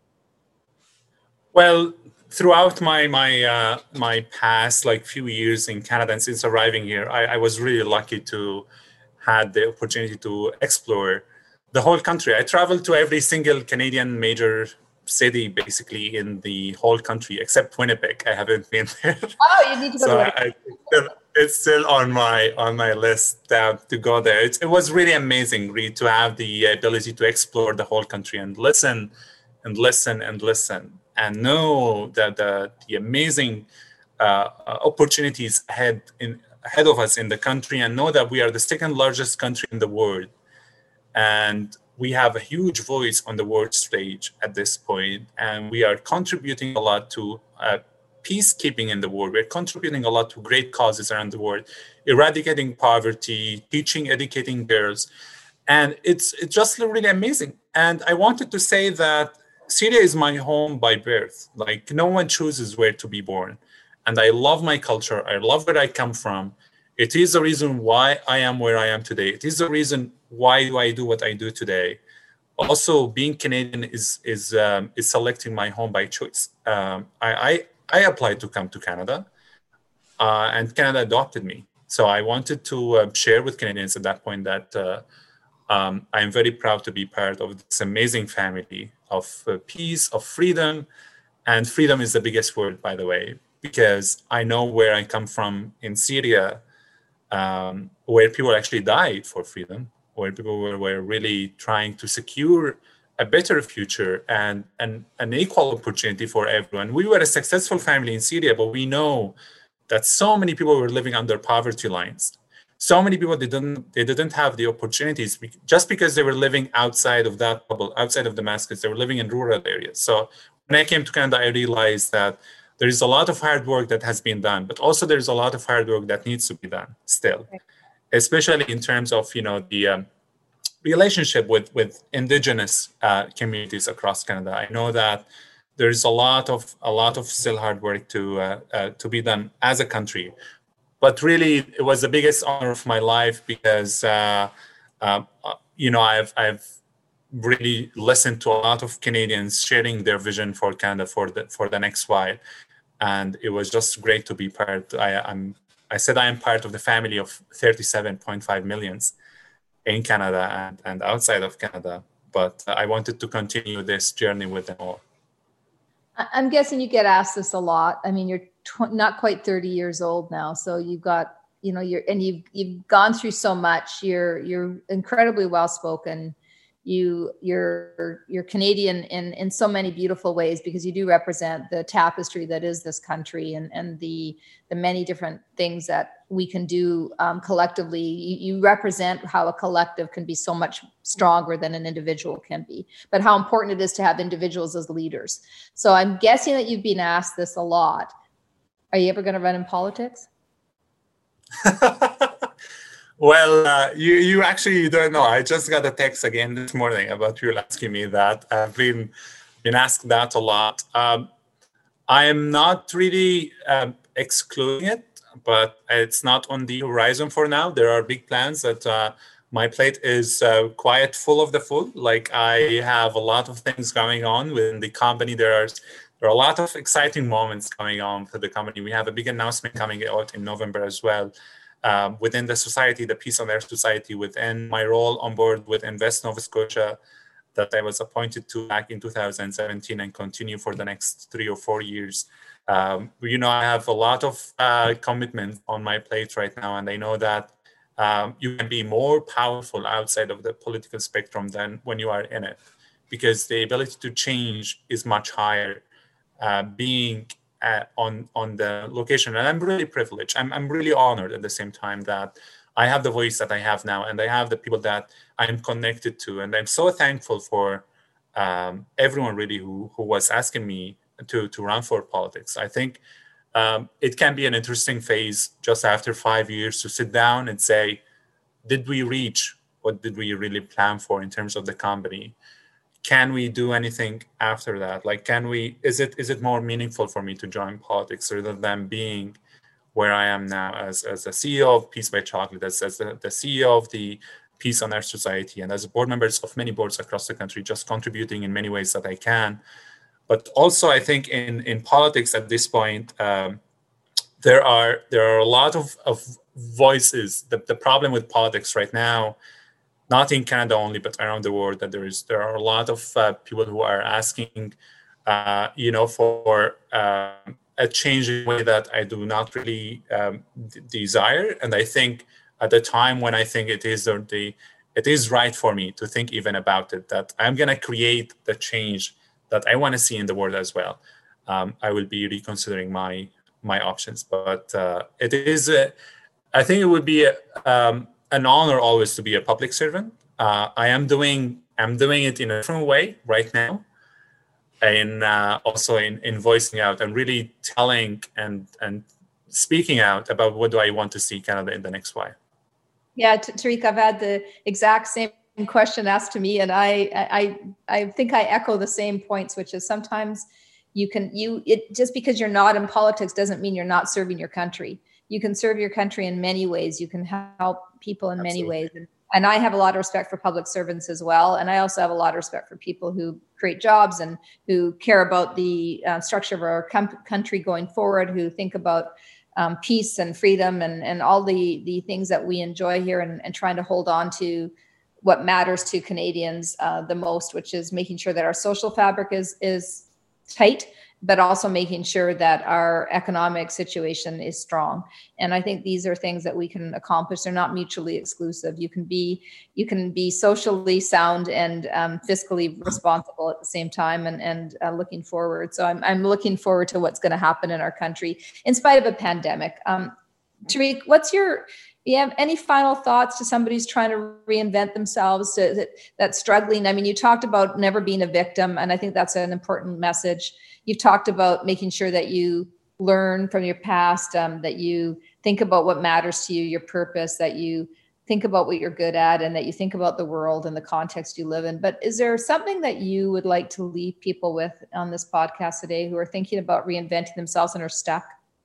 Well, throughout my my uh, my past like few years in Canada and since arriving here, I, I was really lucky to had the opportunity to explore the whole country. I traveled to every single Canadian major city, basically, in the whole country, except Winnipeg. I haven't been there. Oh, you need to go so to Winnipeg. I, it's still on my on my list uh, to go there. It, it was really amazing, really, to have the ability to explore the whole country and listen and listen and listen and know that the, the amazing uh, opportunities ahead in ahead of us in the country, and know that we are the second largest country in the world, and we have a huge voice on the world stage at this point, and we are contributing a lot to uh, peacekeeping in the world. We're contributing a lot to great causes around the world, eradicating poverty, teaching, educating girls, and it's it's just really amazing. And I wanted to say that Syria is my home by birth. Like, no one chooses where to be born, and I love my culture. I love where I come from. It is the reason why I am where I am today. It is the reason why do I do what I do today. Also, being Canadian is is um, is selecting my home by choice. Um, I, I I applied to come to Canada, uh, and Canada adopted me. So I wanted to uh, share with Canadians at that point that uh, um, I'm very proud to be part of this amazing family of uh, peace, of freedom, and freedom is the biggest word, by the way, because I know where I come from in Syria. Um, where people actually died for freedom, where people were, were really trying to secure a better future and, and an equal opportunity for everyone. We were a successful family in Syria, but we know that so many people were living under poverty lines. So many people didn't they didn't have the opportunities just because they were living outside of that bubble, outside of Damascus. They were living in rural areas. So when I came to Canada, I realized that there is a lot of hard work that has been done, but also there's a lot of hard work that needs to be done still, especially in terms of, you know, the um, relationship with, with indigenous uh, communities across Canada. I know that there's a lot of a lot of still hard work to uh, uh, to be done as a country, but really it was the biggest honor of my life because uh, uh, you know I've I've really listened to a lot of Canadians sharing their vision for Canada for the for the next while. And it was just great to be part. I, I'm. I said I am part of the family of thirty-seven point five millions in Canada and, and outside of Canada. But I wanted to continue this journey with them all. I'm guessing you get asked this a lot. I mean, you're tw- not quite thirty years old now, so you've got, you know, you're and you've you've gone through so much. You're you're incredibly well spoken. You you're you're Canadian in in so many beautiful ways because you do represent the tapestry that is this country and and the the many different things that we can do um, collectively. You, you represent how a collective can be so much stronger than an individual can be, but how important it is to have individuals as leaders. So I'm guessing that you've been asked this a lot. Are you ever going to run in politics? Well, uh, you you actually don't know. I just got a text again this morning about you asking me that. I've been been asked that a lot. Um, I am not really um, excluding it, but it's not on the horizon for now. There are big plans that uh, my plate is uh, quite full of the food. Like I have a lot of things going on within the company. There are there are a lot of exciting moments going on for the company. We have a big announcement coming out in November as well. Um, within the society, the Peace on Earth Society, within my role on board with Invest Nova Scotia, that I was appointed to back in two thousand seventeen and continue for the next three or four years. Um, you know, I have a lot of uh, commitment on my plate right now, and I know that um, you can be more powerful outside of the political spectrum than when you are in it, because the ability to change is much higher. Uh, being Uh, on on the location, and I'm really privileged. I'm I'm really honored at the same time that I have the voice that I have now, and I have the people that I'm connected to, and I'm so thankful for um, everyone really who who was asking me to to run for politics. I think um, it can be an interesting phase just after five years to sit down and say, did we reach what did we really plan for in terms of the company? Can we do anything after that? Like, can we, is it is it more meaningful for me to join politics rather than being where I am now as, as the C E O of Peace by Chocolate, as, as the, the C E O of the Peace on Earth Society, and as a board members of many boards across the country, just contributing in many ways that I can. But also, I think in, in politics at this point, um, there are there are a lot of, of voices. The, the problem with politics right now, not in Canada only, but around the world, that there is there are a lot of uh, people who are asking, uh, you know, for uh, a change in a way that I do not really um, d- desire. And I think at the time when I think it is the, the it is right for me to think even about it, that I'm going to create the change that I want to see in the world as well, um, I will be reconsidering my my options. But uh, it is, uh, I think it would be a, um, an honor always to be a public servant. Uh, I am doing I'm doing it in a different way right now, and uh, also in, in voicing out and really telling and and speaking out about what do I want to see Canada in the next while. Yeah, Tariq, I've had the exact same question asked to me, and I, I, I think I echo the same points, which is sometimes you can, you, it just because you're not in politics doesn't mean you're not serving your country. You can serve your country in many ways. You can help people in Absolutely. many ways. And, and I have a lot of respect for public servants as well. And I also have a lot of respect for people who create jobs and who care about the uh, structure of our com- country going forward, who think about Um, peace and freedom and, and all the, the things that we enjoy here, and, and trying to hold on to what matters to Canadians uh, the most, which is making sure that our social fabric is, is tight, but also making sure that our economic situation is strong. And I think these are things that we can accomplish. They're not mutually exclusive. You can be you can be socially sound and um, fiscally responsible at the same time, and and uh, looking forward. So I'm I'm looking forward to what's going to happen in our country in spite of a pandemic. Um, Tariq, what's your do you have any final thoughts to somebody who's trying to reinvent themselves, to, that, that's struggling? I mean, you talked about never being a victim, and I think that's an important message. You've talked about making sure that you learn from your past, um, that you think about what matters to you, your purpose, that you think about what you're good at, and that you think about the world and the context you live in. But is there something that you would like to leave people with on this podcast today who are thinking about reinventing themselves and are stuck?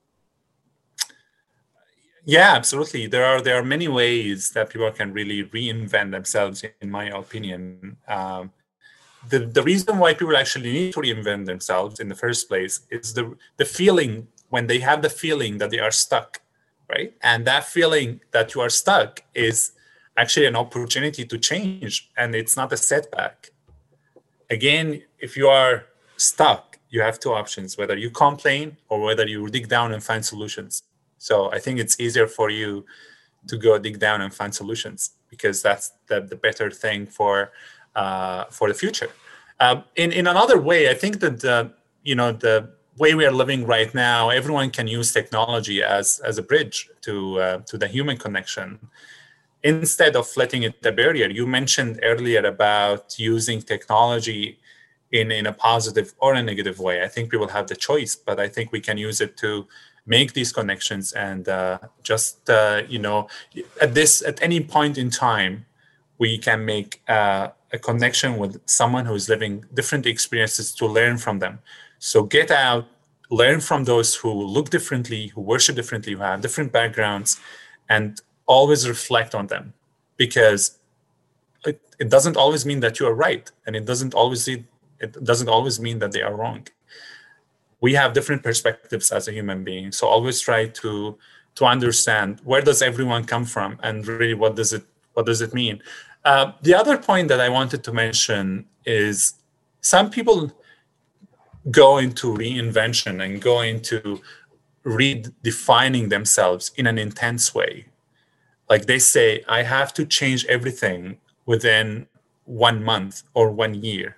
Yeah, absolutely. There are there are many ways that people can really reinvent themselves, in my opinion. Um, the the reason why people actually need to reinvent themselves in the first place is the the feeling when they have the feeling that they are stuck, right? And that feeling that you are stuck is actually an opportunity to change, and it's not a setback. Again, if you are stuck, you have two options: whether you complain or whether you dig down and find solutions. So I think it's easier for you to go dig down and find solutions, because that's the, the better thing for uh, for the future. Um, in in another way, I think that the, you know the way we are living right now, everyone can use technology as as a bridge to uh, to the human connection, instead of letting it a barrier. You mentioned earlier about using technology in in a positive or a negative way. I think people have the choice, but I think we can use it to make these connections, and uh, just uh, you know at this at any point in time we can make uh, a connection with someone who's living different experiences to learn from them. So get out, learn from those who look differently, who worship differently, who have different backgrounds, and always reflect on them, because it, it doesn't always mean that you are right, and it doesn't always it doesn't always mean that they are wrong. We have different perspectives as a human being. So always try to to understand where does everyone come from, and really what does it what does it mean. Uh, the other point that I wanted to mention is some people go into reinvention and go into redefining themselves in an intense way. Like they say, I have to change everything within one month or one year.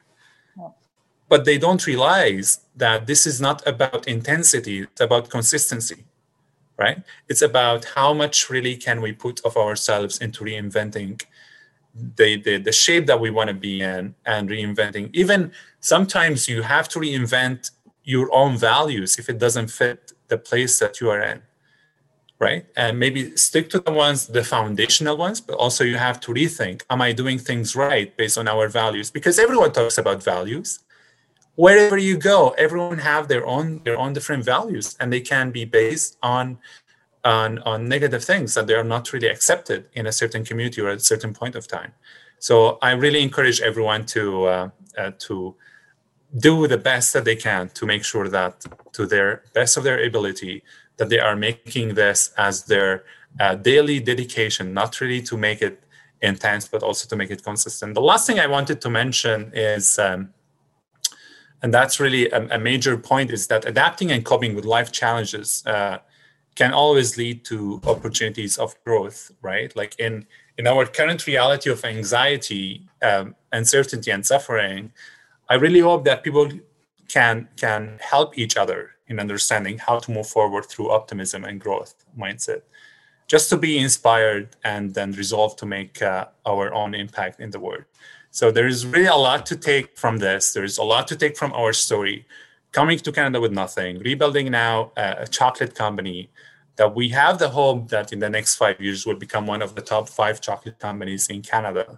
But they don't realize that this is not about intensity, it's about consistency, right? It's about how much really can we put of ourselves into reinventing the, the, the shape that we want to be in, and reinventing. Even sometimes you have to reinvent your own values if it doesn't fit the place that you are in, right? And maybe stick to the ones, the foundational ones, but also you have to rethink, am I doing things right based on our values? Because everyone talks about values. Wherever you go, everyone have their own their own different values, and they can be based on, on, on negative things that they are not really accepted in a certain community or at a certain point of time. So I really encourage everyone to uh, uh, to do the best that they can to make sure that, to their best of their ability, that they are making this as their uh, daily dedication, not really to make it intense, but also to make it consistent. The last thing I wanted to mention is um, And that's really a, a major point, is that adapting and coping with life challenges uh, can always lead to opportunities of growth, right? Like in, in our current reality of anxiety, um, uncertainty, and suffering, I really hope that people can, can help each other in understanding how to move forward through optimism and growth mindset, just to be inspired and then resolve to make uh, our own impact in the world. So there is really a lot to take from this. There is a lot to take from our story. Coming to Canada with nothing, rebuilding now a, a chocolate company that we have the hope that in the next five years will become one of the top five chocolate companies in Canada.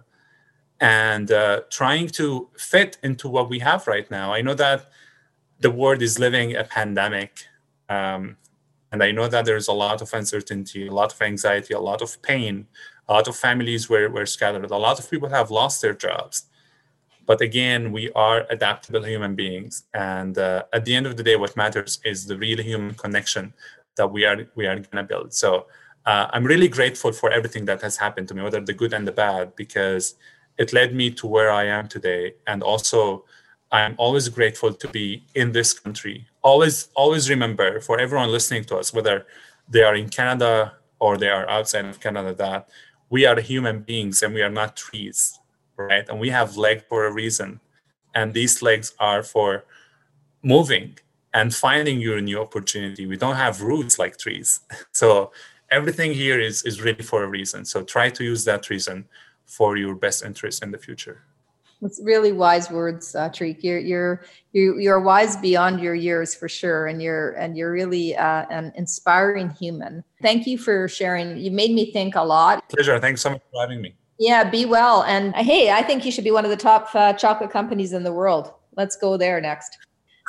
And uh, trying to fit into what we have right now. I know that the world is living a pandemic. Um, and I know that there's a lot of uncertainty, a lot of anxiety, a lot of pain. A lot of families were, were scattered. A lot of people have lost their jobs. But again, we are adaptable human beings. And uh, at the end of the day, what matters is the real human connection that we are we are going to build. So uh, I'm really grateful for everything that has happened to me, whether the good and the bad, because it led me to where I am today. And also, I'm always grateful to be in this country. Always, always remember, for everyone listening to us, whether they are in Canada or they are outside of Canada, that we are human beings and we are not trees, right? And we have legs for a reason. And these legs are for moving and finding your new opportunity. We don't have roots like trees. So everything here is, is really for a reason. So try to use that reason for your best interest in the future. It's really wise words, uh, Tariq. You're you're you you're wise beyond your years for sure, and you're and you're really uh, an inspiring human. Thank you for sharing. You made me think a lot. Pleasure. Thanks so much for having me. Yeah, be well. And uh, hey, I think you should be one of the top uh, chocolate companies in the world. Let's go there next.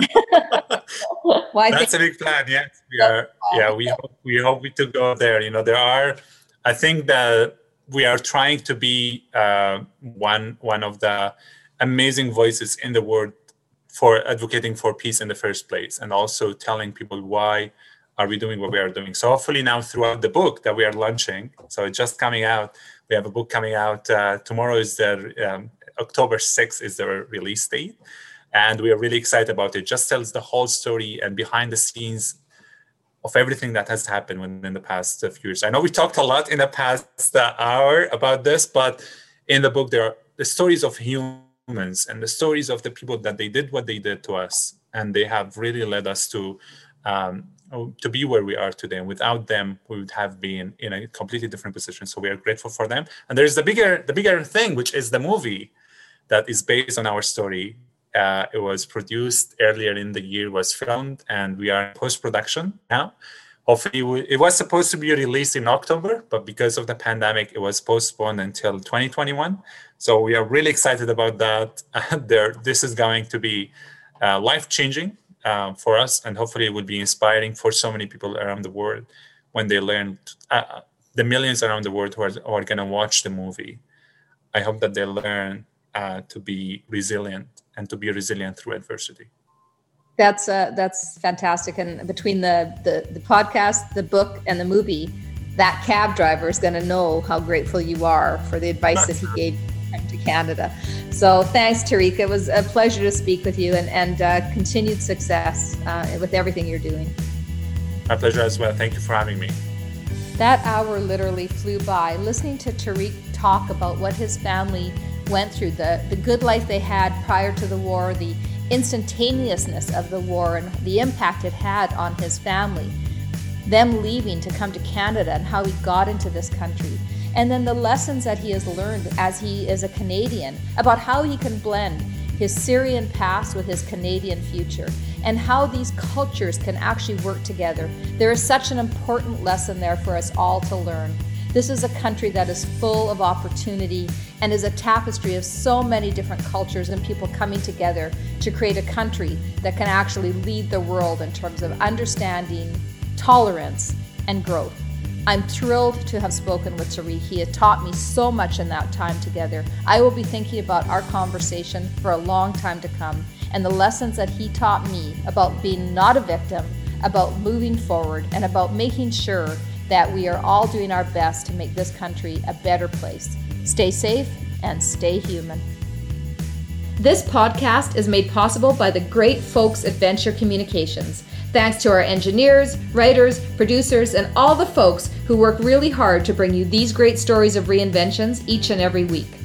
well, That's think- a big plan. Yes, we are. Yeah, we hope we hope we to go there. You know, there are. I think that we are trying to be uh, one one of the amazing voices in the world for advocating for peace in the first place, and also telling people why are we doing what we are doing. So hopefully now throughout the book that we are launching, so it's just coming out. We have a book coming out uh, tomorrow. Is the um, October sixth is the release date, and we are really excited about it. Just tells the whole story and behind the scenes of everything that has happened within the past few years. I know we talked a lot in the past hour about this, but in the book, there are the stories of humans and the stories of the people that they did what they did to us. And they have really led us to um, to be where we are today. And without them, we would have been in a completely different position. So we are grateful for them. And there's the bigger, the bigger thing, which is the movie that is based on our story. Uh, it was produced earlier in the year, was filmed, and we are in post-production now. Hopefully, we, it was supposed to be released in October, but because of the pandemic, it was postponed until twenty twenty-one. So we are really excited about that. there, this is going to be uh, life-changing uh, for us, and hopefully it will be inspiring for so many people around the world when they learn, uh, the millions around the world who are, who are going to watch the movie. I hope that they learn uh, to be resilient and to be resilient through adversity. That's uh, that's fantastic. And between the, the, the podcast, the book, and the movie, that cab driver is going to know how grateful you are for the advice that he gave him to Canada. So thanks, Tariq. It was a pleasure to speak with you, and, and uh, continued success uh, with everything you're doing. My pleasure as well. Thank you for having me. That hour literally flew by, listening to Tariq talk about what his family went through, the, the good life they had prior to the war, the instantaneousness of the war and the impact it had on his family, them leaving to come to Canada and how he got into this country, and then the lessons that he has learned as he is a Canadian about how he can blend his Syrian past with his Canadian future and how these cultures can actually work together. There is such an important lesson there for us all to learn. This is a country that is full of opportunity and is a tapestry of so many different cultures and people coming together to create a country that can actually lead the world in terms of understanding, tolerance, and growth. I'm thrilled to have spoken with Tariq. He had taught me so much in that time together. I will be thinking about our conversation for a long time to come and the lessons that he taught me about being not a victim, about moving forward, and about making sure that we are all doing our best to make this country a better place. Stay safe and stay human. This podcast is made possible by the great folks at Venture Communications. Thanks to our engineers, writers, producers, and all the folks who work really hard to bring you these great stories of reinventions each and every week.